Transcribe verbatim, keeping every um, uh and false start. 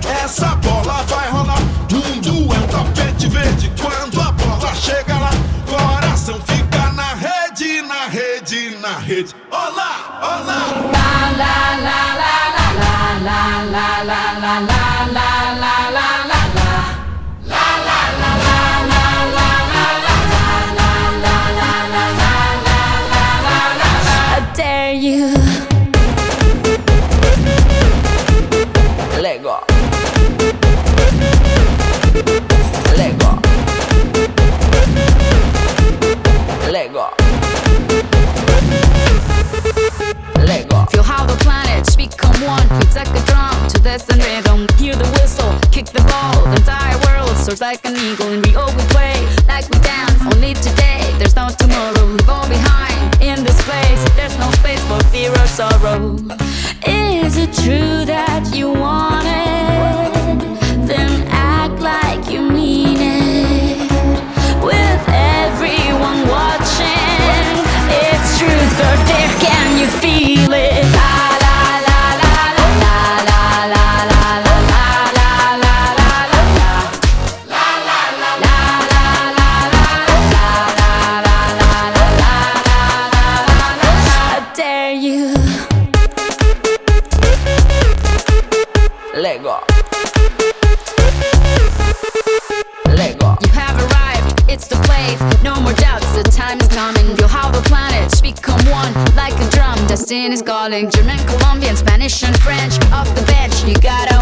Essa bola vai rolar. Mundo é um tapete verde. Quando a bola chega lá, coração fica na rede, na rede, na rede. Olá, olá. La la la la la la la la la la la la la. You Lego Lego Lego Lego. Feel how the planets become one. It's like a drum to this and rhythm. Hear the whistle, kick the ball. The entire world soars like an eagle, and we all we play like we dance. Only today, there's no tomorrow. Leave all behind in this place. There's no space for fear or sorrow. Is it true that you want it? Then act like you mean it. With everyone watching, it's truth or dare. Can you feel it? La la la la la la la la la la la la la la la. La la la la la la la la la la la. I dare you. Lego. Lego. You have arrived, it's the place. No more doubts, the time is coming. Feel how the planets become one, like a drum. Destiny is calling. German, Colombian, Spanish and French. Off the bench, you gotta